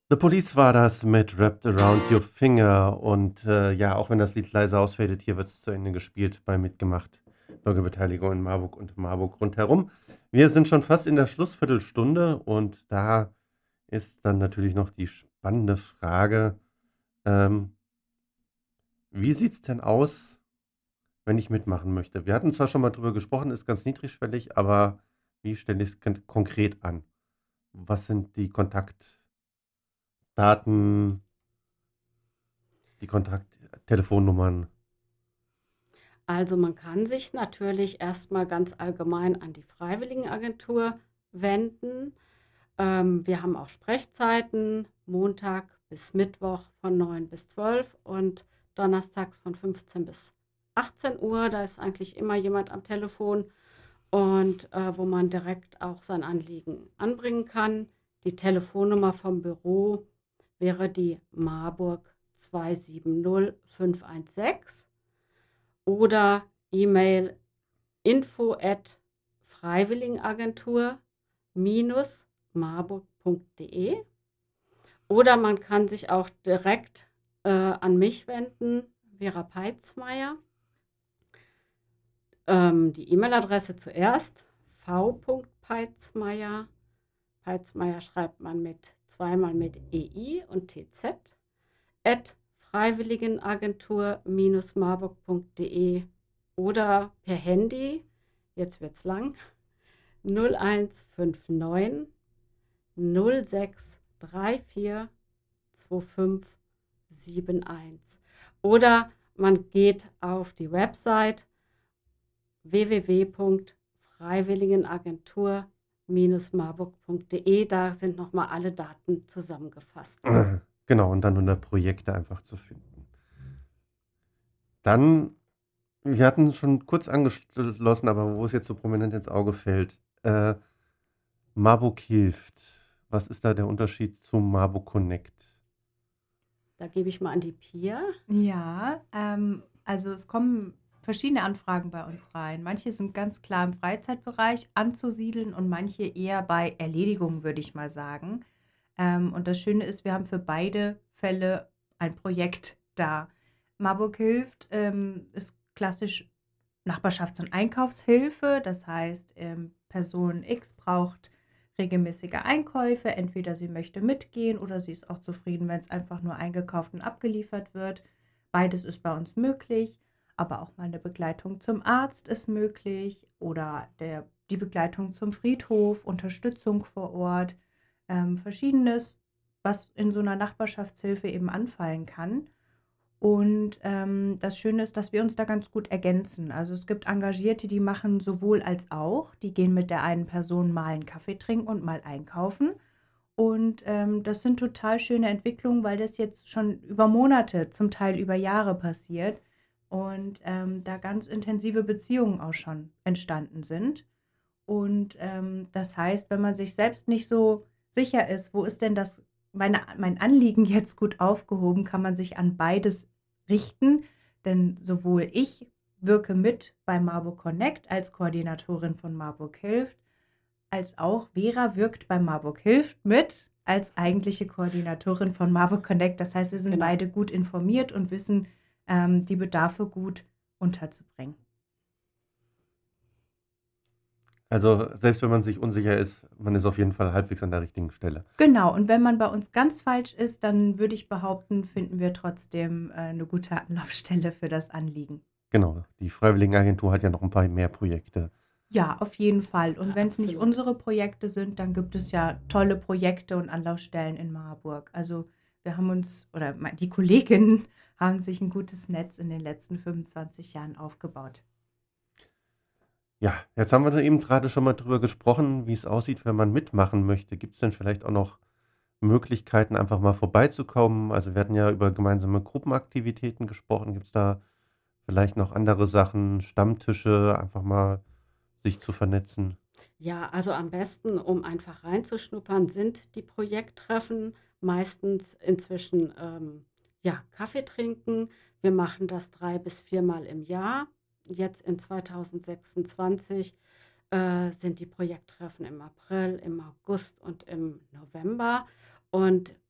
The Police war das mit Wrapped Around Your Finger. Und äh, ja, auch wenn das Lied leise ausfadet, hier wird es zu Ende gespielt bei Mitgemacht. Bürgerbeteiligung in Marburg und Marburg rundherum. Wir sind schon fast in der Schlussviertelstunde und da ist dann natürlich noch die spannende Frage, ähm, wie sieht es denn aus, wenn ich mitmachen möchte? Wir hatten zwar schon mal drüber gesprochen, ist ganz niedrigschwellig, aber wie stelle ich es kon- konkret an? Was sind die Kontaktdaten, die Kontakttelefonnummern? Also man kann sich natürlich erstmal ganz allgemein an die Freiwilligenagentur wenden. Ähm, wir haben auch Sprechzeiten, Montag bis Mittwoch von neun bis zwölf und donnerstags von fünfzehn bis achtzehn Uhr. Da ist eigentlich immer jemand am Telefon und äh, wo man direkt auch sein Anliegen anbringen kann. Die Telefonnummer vom Büro wäre die Marburg zwei sieben null fünf eins sechs oder E-Mail info at freiwilligenagentur marburg punkt de oder man kann sich auch direkt äh, an mich wenden, Vera Peitzmeier. Ähm, die E-Mail-Adresse zuerst v.peitzmeier, Peitzmeier schreibt man mit zweimal mit ei und tz, at freiwilligenagentur marburg punkt de oder per Handy, jetzt wird's lang, null eins fünf neun null sechs drei vier zwei fünf sieben eins. Oder man geht auf die Website w w w punkt freiwilligenagentur marburg punkt de. Da sind nochmal alle Daten zusammengefasst. Genau, und dann unter Projekte einfach zu finden. Dann, wir hatten schon kurz angeschlossen, aber wo es jetzt so prominent ins Auge fällt, äh, Marburg hilft. Was ist da der Unterschied zu Marburg Connect? Da gebe ich mal an die Pia. Ja, ähm, also es kommen verschiedene Anfragen bei uns rein. Manche sind ganz klar im Freizeitbereich anzusiedeln und manche eher bei Erledigungen, würde ich mal sagen. Ähm, und das Schöne ist, wir haben für beide Fälle ein Projekt da. Marburg hilft ähm, ist klassisch Nachbarschafts- und Einkaufshilfe. Das heißt, ähm, Person X braucht regelmäßige Einkäufe. Entweder sie möchte mitgehen oder sie ist auch zufrieden, wenn es einfach nur eingekauft und abgeliefert wird. Beides ist bei uns möglich. Aber auch mal eine Begleitung zum Arzt ist möglich oder der, die Begleitung zum Friedhof, Unterstützung vor Ort. Ähm, verschiedenes, was in so einer Nachbarschaftshilfe eben anfallen kann. Und ähm, das Schöne ist, dass wir uns da ganz gut ergänzen. Also es gibt Engagierte, die machen sowohl als auch. Die gehen mit der einen Person mal einen Kaffee trinken und mal einkaufen. Und ähm, das sind total schöne Entwicklungen, weil das jetzt schon über Monate, zum Teil über Jahre passiert. Und ähm, da ganz intensive Beziehungen auch schon entstanden sind. Und ähm, das heißt, wenn man sich selbst nicht so sicher ist, wo ist denn das, meine, mein Anliegen jetzt gut aufgehoben, kann man sich an beides richten. Denn sowohl ich wirke mit bei Marburg Connect als Koordinatorin von Marburg hilft, als auch Vera wirkt bei Marburg hilft mit als eigentliche Koordinatorin von Marburg Connect. Das heißt, wir sind Genau. beide gut informiert und wissen, ähm, die Bedarfe gut unterzubringen. Also selbst wenn man sich unsicher ist, man ist auf jeden Fall halbwegs an der richtigen Stelle. Genau, und wenn man bei uns ganz falsch ist, dann würde ich behaupten, finden wir trotzdem äh, eine gute Anlaufstelle für das Anliegen. Genau, die Freiwilligenagentur hat ja noch ein paar mehr Projekte. Ja, auf jeden Fall. Und Ja, wenn es nicht absolut. unsere Projekte sind, dann gibt es ja tolle Projekte und Anlaufstellen in Marburg. Also wir haben uns, oder me- die Kolleginnen haben sich ein gutes Netz in den letzten fünfundzwanzig Jahren aufgebaut. Ja, jetzt haben wir da eben gerade schon mal drüber gesprochen, wie es aussieht, wenn man mitmachen möchte. Gibt es denn vielleicht auch noch Möglichkeiten, einfach mal vorbeizukommen? Also wir hatten ja über gemeinsame Gruppenaktivitäten gesprochen. Gibt es da vielleicht noch andere Sachen, Stammtische, einfach mal sich zu vernetzen? Ja, also am besten, um einfach reinzuschnuppern, sind die Projekttreffen meistens inzwischen ähm, ja, Kaffee trinken. Wir machen das drei bis viermal im Jahr. Jetzt in zweitausendsechsundzwanzig äh, sind die Projekttreffen im April, im August und im November. Und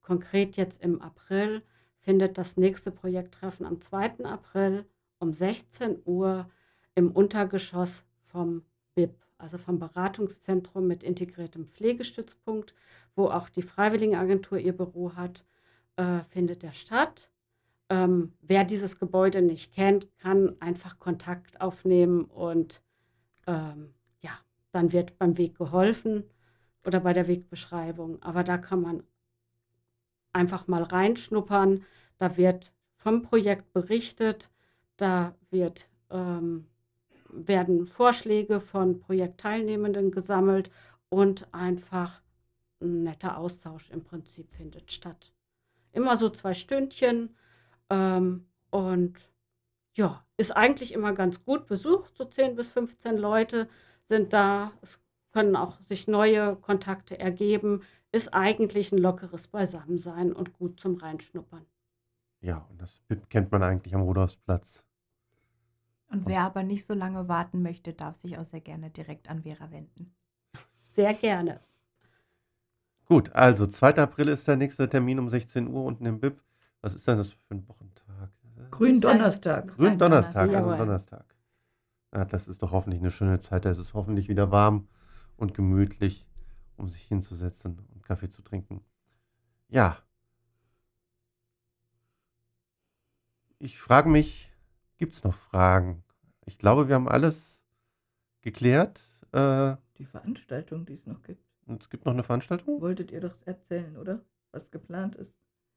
konkret jetzt im April findet das nächste Projekttreffen am zweiten April um sechzehn Uhr im Untergeschoss vom B I P, also vom Beratungszentrum mit integriertem Pflegestützpunkt, wo auch die Freiwilligenagentur ihr Büro hat, äh, findet der statt. Ähm, wer dieses Gebäude nicht kennt, kann einfach Kontakt aufnehmen und ähm, ja, dann wird beim Weg geholfen oder bei der Wegbeschreibung. Aber da kann man einfach mal reinschnuppern. Da wird vom Projekt berichtet, da wird, ähm, werden Vorschläge von Projektteilnehmenden gesammelt und einfach ein netter Austausch im Prinzip findet statt. Immer so zwei Stündchen ähm, und ja, ist eigentlich immer ganz gut besucht. So zehn bis fünfzehn Leute sind da. Es können auch sich neue Kontakte ergeben. Ist eigentlich ein lockeres Beisammensein und gut zum Reinschnuppern. Ja, und das B I P kennt man eigentlich am Rudolfsplatz. Und wer aber nicht so lange warten möchte, darf sich auch sehr gerne direkt an Vera wenden. Sehr gerne. Gut, also zweiter April ist der nächste Termin um sechzehn Uhr unten im B I P. Was ist denn das für ein Wochentag? Gründonnerstag. Grünen Donnerstag, also Jawohl. Donnerstag. Ja, das ist doch hoffentlich eine schöne Zeit. Da ist es hoffentlich wieder warm und gemütlich, um sich hinzusetzen und Kaffee zu trinken. Ja. Ich frage mich, gibt es noch Fragen? Ich glaube, wir haben alles geklärt. Äh, Die Veranstaltung, die es noch gibt. und es gibt noch eine Veranstaltung? Wolltet ihr doch erzählen, oder? Was geplant ist.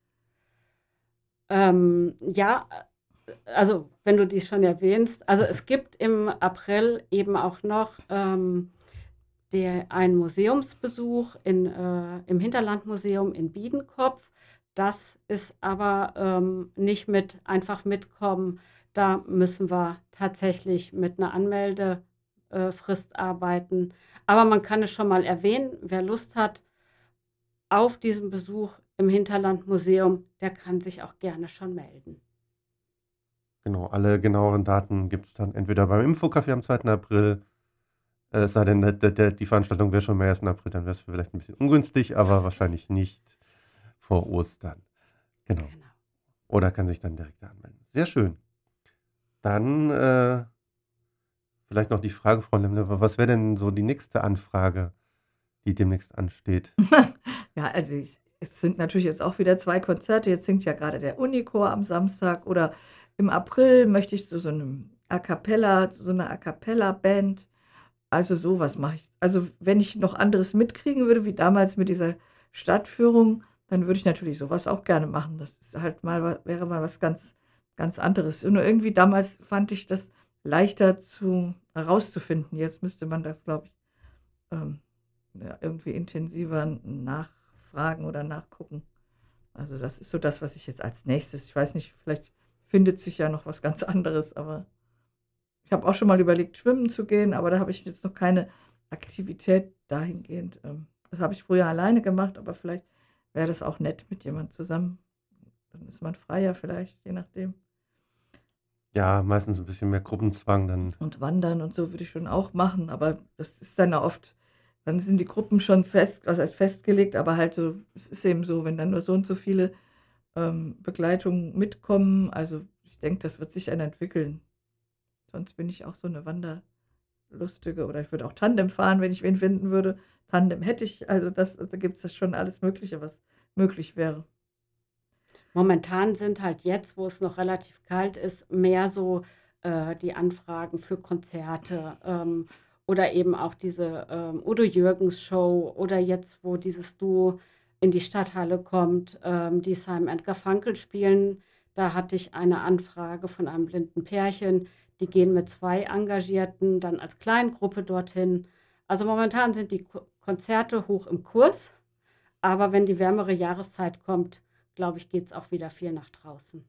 Ähm, ja, also wenn du dies schon erwähnst, also es gibt im April eben auch noch ähm, der, einen Museumsbesuch in, äh, im Hinterlandmuseum in Biedenkopf. Das ist aber ähm, nicht mit einfach mitkommen. Da müssen wir tatsächlich mit einer Anmeldefrist arbeiten. Aber man kann es schon mal erwähnen, wer Lust hat auf diesen Besuch im Hinterlandmuseum, der kann sich auch gerne schon melden. Genau, alle genaueren Daten gibt es dann entweder beim Infocafé am zweiten April, äh, es sei denn, der, der, die Veranstaltung wäre schon am ersten April, dann wäre es vielleicht ein bisschen ungünstig, aber wahrscheinlich nicht vor Ostern. Genau. Genau. Oder kann sich dann direkt anmelden. Sehr schön. Dann äh, vielleicht noch die Frage, Frau Lemle, was wäre denn so die nächste Anfrage, die demnächst ansteht? Ja, also ich, es sind natürlich jetzt auch wieder zwei Konzerte. Jetzt singt ja gerade der Unichor am Samstag oder im April möchte ich zu so einem A Cappella, zu so einer A Cappella-Band. Also sowas mache ich. Also wenn ich noch anderes mitkriegen würde, wie damals mit dieser Stadtführung, dann würde ich natürlich sowas auch gerne machen. Das ist halt mal, wa- wäre mal was ganz, ganz anderes. Und nur irgendwie damals fand ich das leichter zu herauszufinden. Jetzt müsste man das, glaube ich, ähm, ja, irgendwie intensiver nachfragen oder nachgucken. Also das ist so das, was ich jetzt als nächstes, ich weiß nicht, vielleicht findet sich ja noch was ganz anderes, aber ich habe auch schon mal überlegt, schwimmen zu gehen, aber da habe ich jetzt noch keine Aktivität dahingehend. ähm, Das habe ich früher alleine gemacht, aber vielleicht wäre das auch nett mit jemand zusammen. Dann ist man freier vielleicht, je nachdem. Ja, meistens ein bisschen mehr Gruppenzwang, dann Und wandern und so würde ich schon auch machen, aber das ist dann ja oft, dann sind die Gruppen schon fest, was heißt festgelegt, aber halt so, es ist eben so, wenn dann nur so und so viele ähm, Begleitungen mitkommen, also ich denke, das wird sich dann entwickeln. Sonst bin ich auch so eine Wanderlustige oder ich würde auch Tandem fahren, wenn ich wen finden würde. Tandem hätte ich, also das, da gibt es schon alles Mögliche, was möglich wäre. Momentan sind halt jetzt, wo es noch relativ kalt ist, mehr so äh, die Anfragen für Konzerte ähm, oder eben auch diese ähm, Udo Jürgens Show oder jetzt, wo dieses Duo in die Stadthalle kommt, ähm, die Simon and Garfunkel spielen. Da hatte ich eine Anfrage von einem blinden Pärchen, die gehen mit zwei Engagierten dann als Kleingruppe dorthin. Also momentan sind die Ko- Konzerte hoch im Kurs, aber wenn die wärmere Jahreszeit kommt, glaube ich, geht es auch wieder viel nach draußen.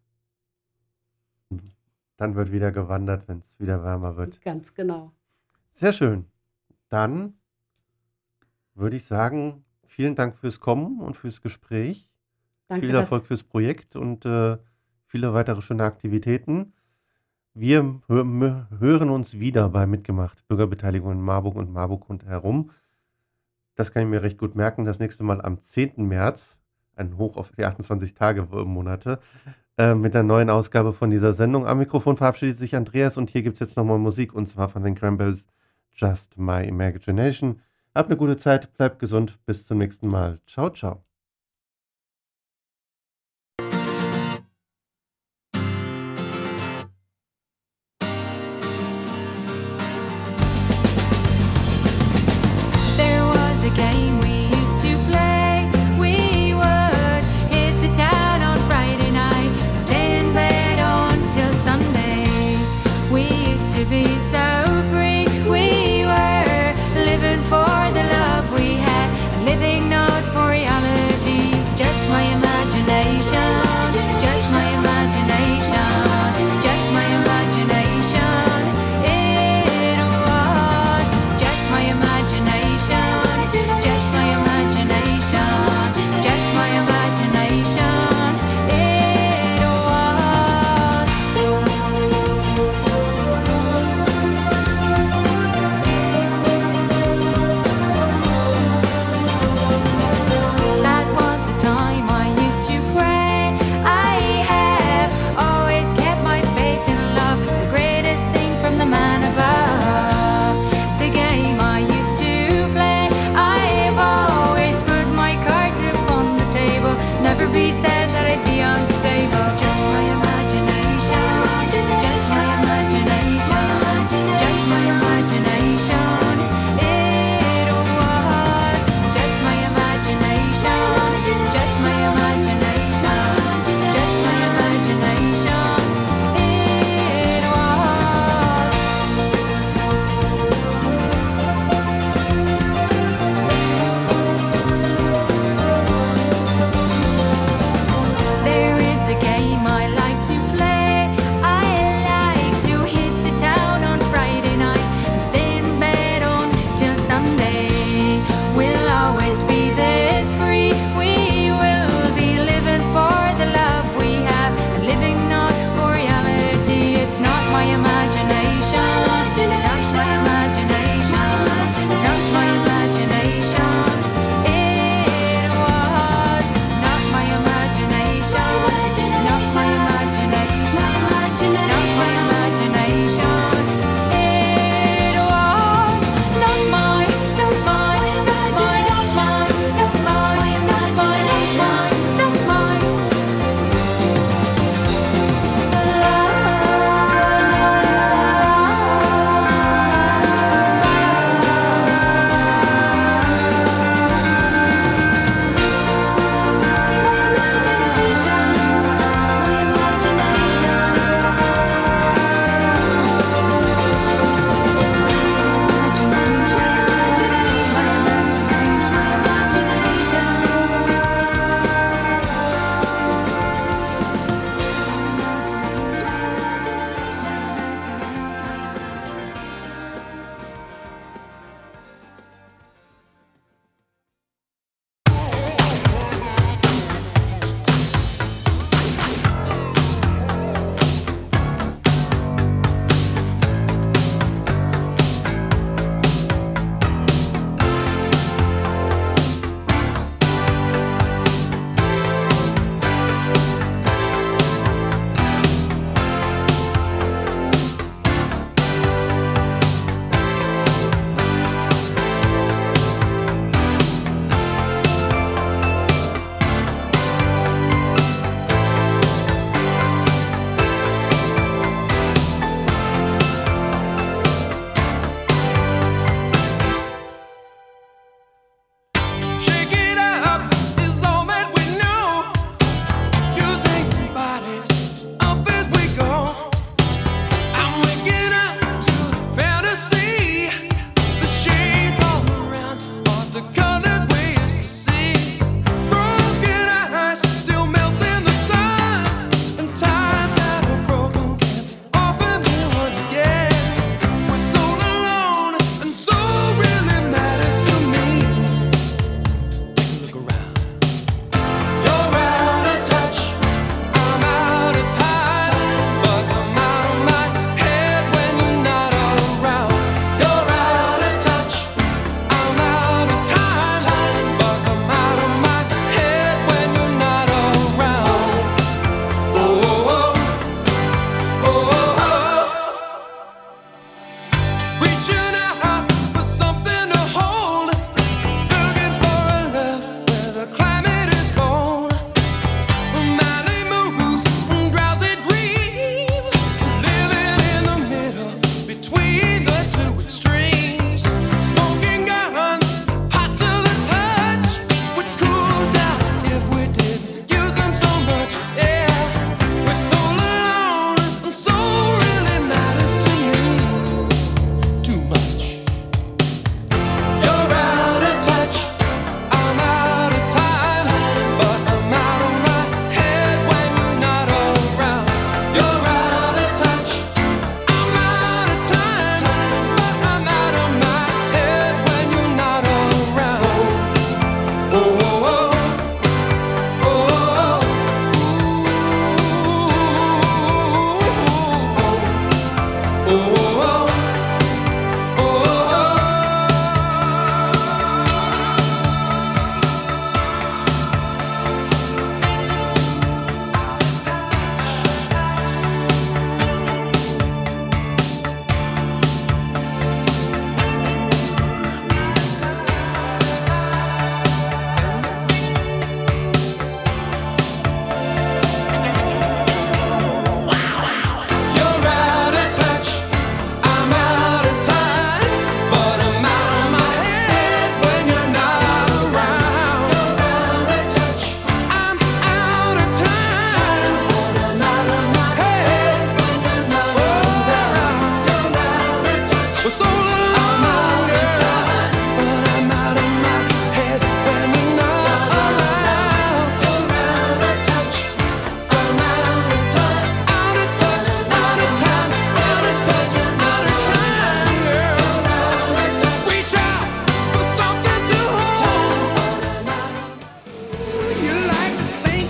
Dann wird wieder gewandert, wenn es wieder wärmer wird. Ganz genau. Sehr schön. Dann würde ich sagen, vielen Dank fürs Kommen und fürs Gespräch. Danke, Viel dass- Erfolg fürs Projekt und äh, viele weitere schöne Aktivitäten. Wir hö mö- hören uns wieder bei Mitgemacht, Bürgerbeteiligung in Marburg und Marburg rundherum. Das kann ich mir recht gut merken. Das nächste Mal am zehnten März ein Hoch auf die achtundzwanzig Tage Monate, äh, mit der neuen Ausgabe von dieser Sendung. Am Mikrofon verabschiedet sich Andreas und hier gibt es jetzt nochmal Musik und zwar von den Cranberries, Just My Imagination. Habt eine gute Zeit, bleibt gesund, bis zum nächsten Mal. Ciao, ciao.